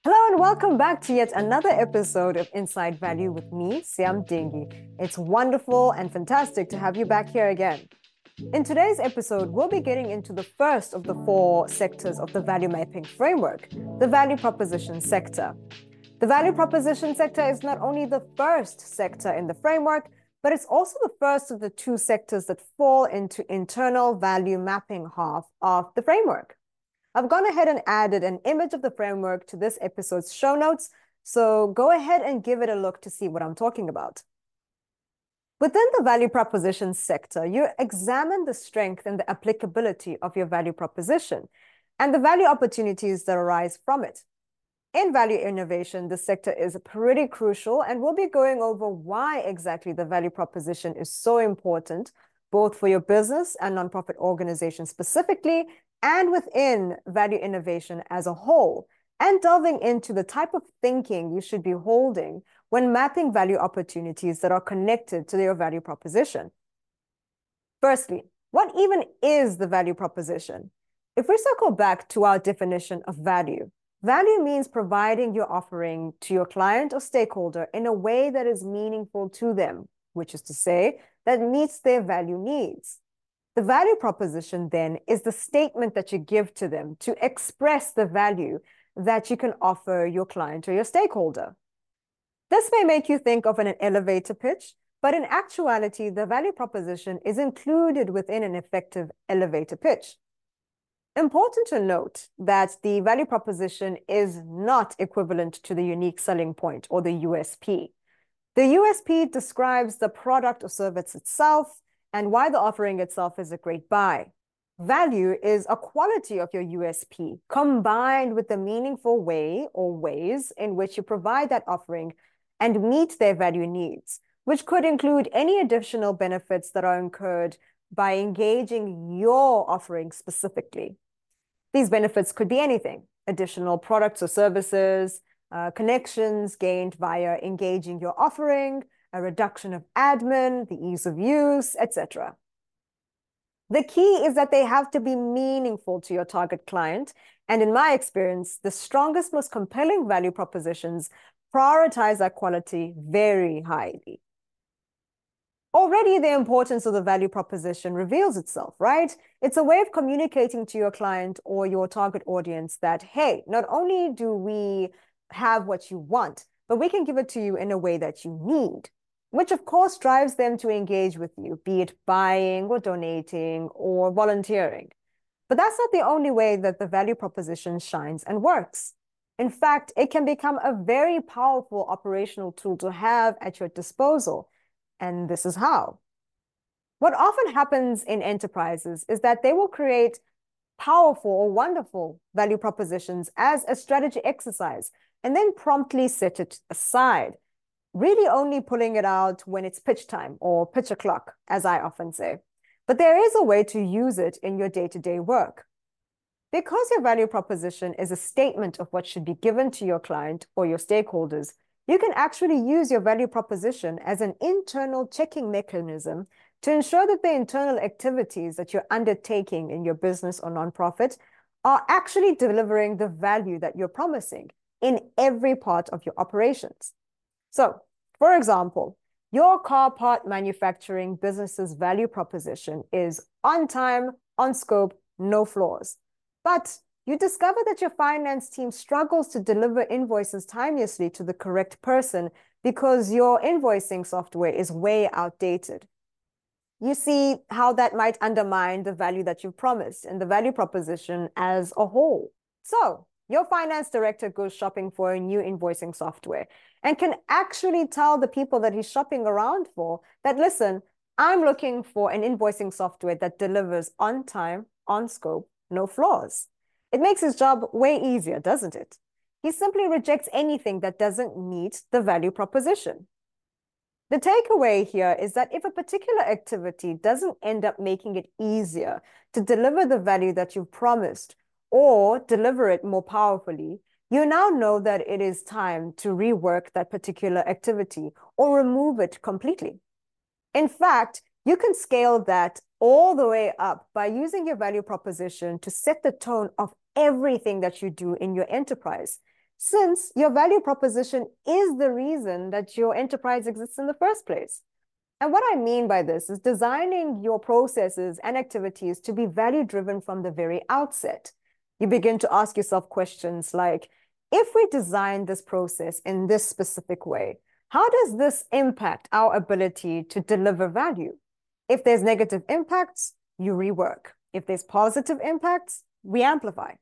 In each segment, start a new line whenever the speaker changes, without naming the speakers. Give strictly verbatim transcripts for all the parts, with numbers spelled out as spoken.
Hello and welcome back to yet another episode of Inside Value with me, Siam Dingi. It's wonderful and fantastic to have you back here again. In today's episode, we'll be getting into the first of the four sectors of the value mapping framework, the value proposition sector. The value proposition sector is not only the first sector in the framework, but it's also the first of the two sectors that fall into internal value mapping half of the framework. I've gone ahead and added an image of the framework to this episode's show notes, so go ahead and give it a look to see what I'm talking about. Within the value proposition sector, you examine the strength and the applicability of your value proposition and the value opportunities that arise from it. In value innovation, this sector is pretty crucial, and we'll be going over why exactly the value proposition is so important, both for your business and nonprofit organization specifically, and within value innovation as a whole, and delving into the type of thinking you should be holding when mapping value opportunities that are connected to your value proposition. Firstly, what even is the value proposition? If we circle back to our definition of value, value means providing your offering to your client or stakeholder in a way that is meaningful to them, which is to say, that meets their value needs. The value proposition then is the statement that you give to them to express the value that you can offer your client or your stakeholder. This may make you think of an elevator pitch, but in actuality, the value proposition is included within an effective elevator pitch. Important to note that the value proposition is not equivalent to the unique selling point or the U S P. The U S P describes the product or service itself and why the offering itself is a great buy. Value is a quality of your U S P combined with the meaningful way or ways in which you provide that offering and meet their value needs, which could include any additional benefits that are incurred by engaging your offering specifically. These benefits could be anything: additional products or services, uh, connections gained via engaging your offering, a reduction of admin, the ease of use, et cetera. The key is that they have to be meaningful to your target client. And in my experience, the strongest, most compelling value propositions prioritize that quality very highly. Already the importance of the value proposition reveals itself, right? It's a way of communicating to your client or your target audience that, hey, not only do we have what you want, but we can give it to you in a way that you need, which of course drives them to engage with you, be it buying or donating or volunteering. But that's not the only way that the value proposition shines and works. In fact, it can become a very powerful operational tool to have at your disposal. And this is how. What often happens in enterprises is that they will create powerful or wonderful value propositions as a strategy exercise and then promptly set it aside, really only pulling it out when it's pitch time or pitch o'clock, as I often say. But there is a way to use it in your day-to-day work. Because your value proposition is a statement of what should be given to your client or your stakeholders, you can actually use your value proposition as an internal checking mechanism to ensure that the internal activities that you're undertaking in your business or nonprofit are actually delivering the value that you're promising in every part of your operations. So, for example, your car part manufacturing business's value proposition is on time, on scope, no flaws. But you discover that your finance team struggles to deliver invoices timelessly to the correct person because your invoicing software is way outdated. You see how that might undermine the value that you've promised and the value proposition as a whole. So, your finance director goes shopping for a new invoicing software and can actually tell the people that he's shopping around for that, listen, I'm looking for an invoicing software that delivers on time, on scope, no flaws. It makes his job way easier, doesn't it? He simply rejects anything that doesn't meet the value proposition. The takeaway here is that if a particular activity doesn't end up making it easier to deliver the value that you've promised or deliver it more powerfully, you now know that it is time to rework that particular activity or remove it completely. In fact, you can scale that all the way up by using your value proposition to set the tone of everything that you do in your enterprise. since your value proposition is the reason that your enterprise exists in the first place. And what I mean by this is designing your processes and activities to be value-driven from the very outset. You begin to ask yourself questions like, if we design this process in this specific way, how does this impact our ability to deliver value? If there's negative impacts, you rework. If there's positive impacts, we amplify.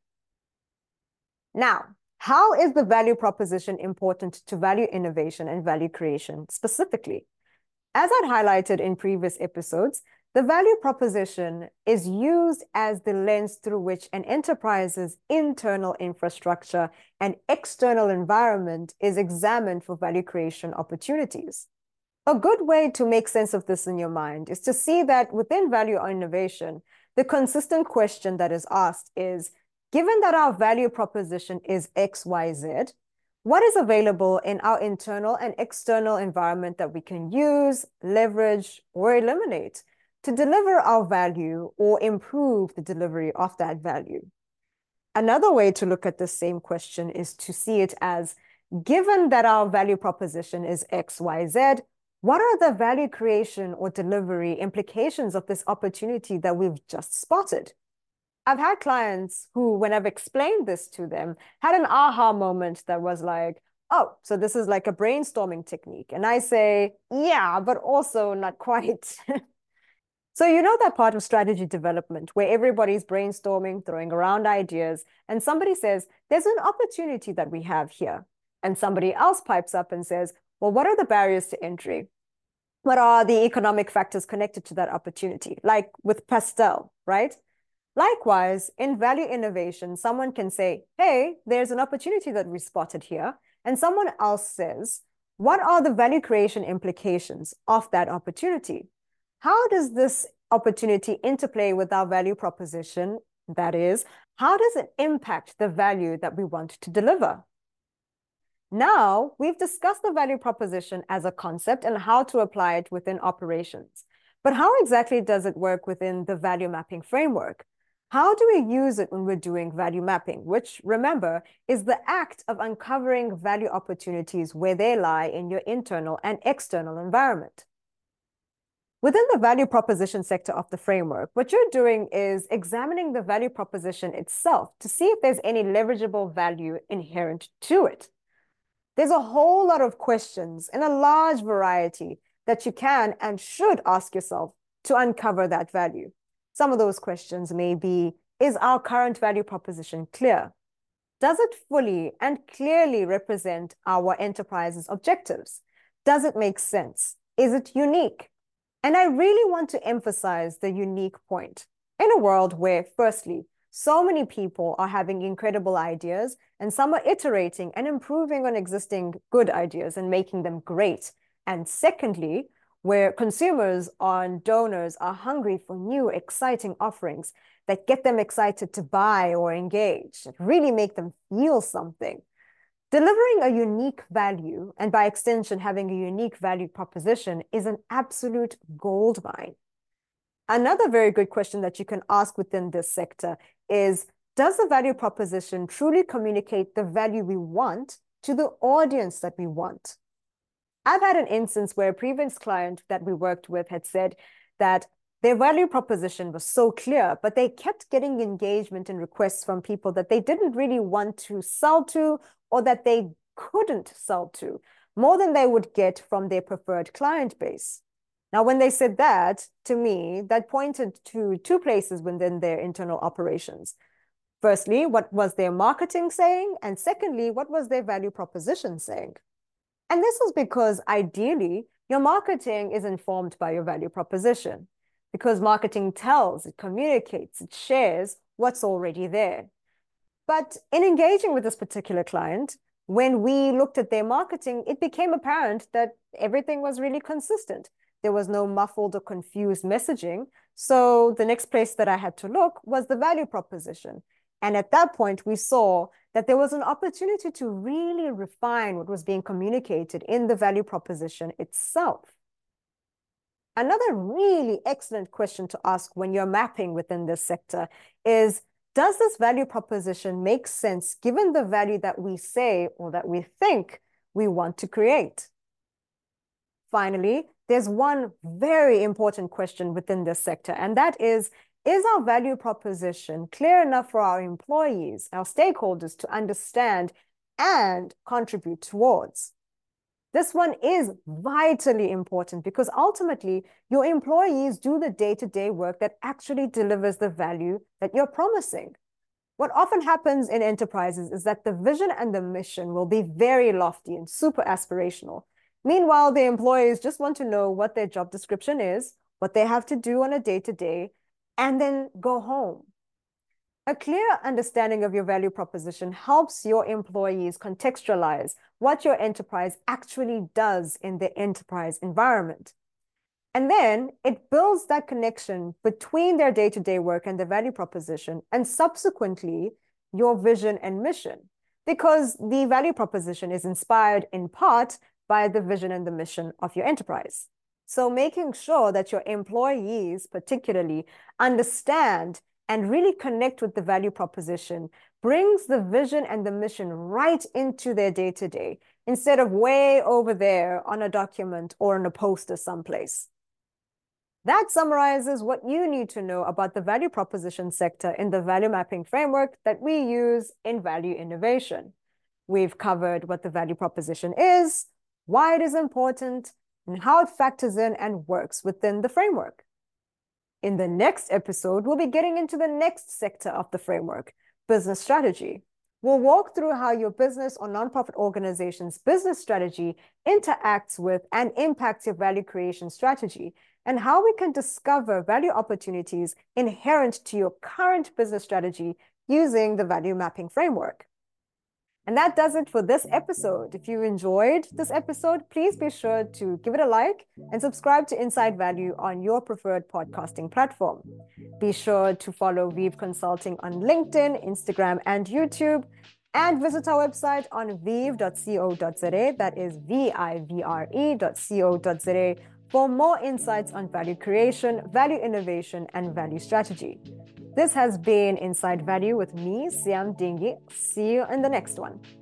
Now, how is the value proposition important to value innovation and value creation specifically? As I'd highlighted in previous episodes, the value proposition is used as the lens through which an enterprise's internal infrastructure and external environment is examined for value creation opportunities. A good way to make sense of this in your mind is to see that within value or innovation, the consistent question that is asked is, given that our value proposition is X Y Z, what is available in our internal and external environment that we can use, leverage, or eliminate to deliver our value or improve the delivery of that value? Another way to look at the same question is to see it as, given that our value proposition is X Y Z, what are the value creation or delivery implications of this opportunity that we've just spotted? I've had clients who, when I've explained this to them, had an aha moment that was like, oh, so this is like a brainstorming technique. And I say, yeah, but also not quite. So you know that part of strategy development where everybody's brainstorming, throwing around ideas, and somebody says, there's an opportunity that we have here. And somebody else pipes up and says, well, what are the barriers to entry? What are the economic factors connected to that opportunity? Like with Pastel, right? Likewise, in value innovation, someone can say, hey, there's an opportunity that we spotted here. And someone else says, what are the value creation implications of that opportunity? How does this opportunity interplay with our value proposition? That is, how does it impact the value that we want to deliver? Now, we've discussed the value proposition as a concept and how to apply it within operations. But how exactly does it work within the value mapping framework? How do we use it when we're doing value mapping, which, remember, is the act of uncovering value opportunities where they lie in your internal and external environment? Within the value proposition sector of the framework, what you're doing is examining the value proposition itself to see if there's any leverageable value inherent to it. There's a whole lot of questions in a large variety that you can and should ask yourself to uncover that value. Some of those questions may be, is our current value proposition clear? Does it fully and clearly represent our enterprise's objectives? Does it make sense? Is it unique? And I really want to emphasize the unique point. In a world where, firstly, so many people are having incredible ideas, and some are iterating and improving on existing good ideas and making them great. And secondly, where consumers and donors are hungry for new, exciting offerings that get them excited to buy or engage, that really make them feel something. Delivering a unique value, and by extension, having a unique value proposition, is an absolute goldmine. Another very good question that you can ask within this sector is, does the value proposition truly communicate the value we want to the audience that we want? I've had an instance where a previous client that we worked with had said that their value proposition was so clear, but they kept getting engagement and requests from people that they didn't really want to sell to or that they couldn't sell to, more than they would get from their preferred client base. Now, when they said that, to me, that pointed to two places within their internal operations. Firstly, what was their marketing saying? And secondly, what was their value proposition saying? And this was because ideally, your marketing is informed by your value proposition, because marketing tells, it communicates, it shares what's already there. But in engaging with this particular client, when we looked at their marketing, it became apparent that everything was really consistent. There was no muffled or confused messaging. So the next place that I had to look was the value proposition. And at that point, we saw that there was an opportunity to really refine what was being communicated in the value proposition itself. Another really excellent question to ask when you're mapping within this sector is, Does this value proposition make sense given the value that we say or that we think we want to create? Finally, there's one very important question within this sector, and that is, is our value proposition clear enough for our employees, our stakeholders to understand and contribute towards? This one is vitally important because ultimately your employees do the day-to-day work that actually delivers the value that you're promising. What often happens in enterprises is that the vision and the mission will be very lofty and super aspirational. Meanwhile, the employees just want to know what their job description is, what they have to do on a day-to-day, and then go home. A clear understanding of your value proposition helps your employees contextualize what your enterprise actually does in the enterprise environment. And then it builds that connection between their day-to-day work and the value proposition, and subsequently your vision and mission, because the value proposition is inspired in part by the vision and the mission of your enterprise. So making sure that your employees particularly understand and really connect with the value proposition brings the vision and the mission right into their day-to-day, instead of way over there on a document or on a poster someplace. That summarizes what you need to know about the value proposition sector in the value mapping framework that we use in Value Innovation. We've covered what the value proposition is, why it is important, and how it factors in and works within the framework. In the next episode, we'll be getting into the next sector of the framework, business strategy. We'll walk through how your business or nonprofit organization's business strategy interacts with and impacts your value creation strategy, and how we can discover value opportunities inherent to your current business strategy using the value mapping framework. And that does it for this episode. If you enjoyed this episode, please be sure to give it a like and subscribe to Inside Value on your preferred podcasting platform. Be sure to follow Vive Consulting on LinkedIn, Instagram, and YouTube, and visit our website on vive dot co dot za. That is V I V R E dot co dot za for more insights on value creation, value innovation, and value strategy. This has been Inside Value with me, Siam Dingi. See you in the next one.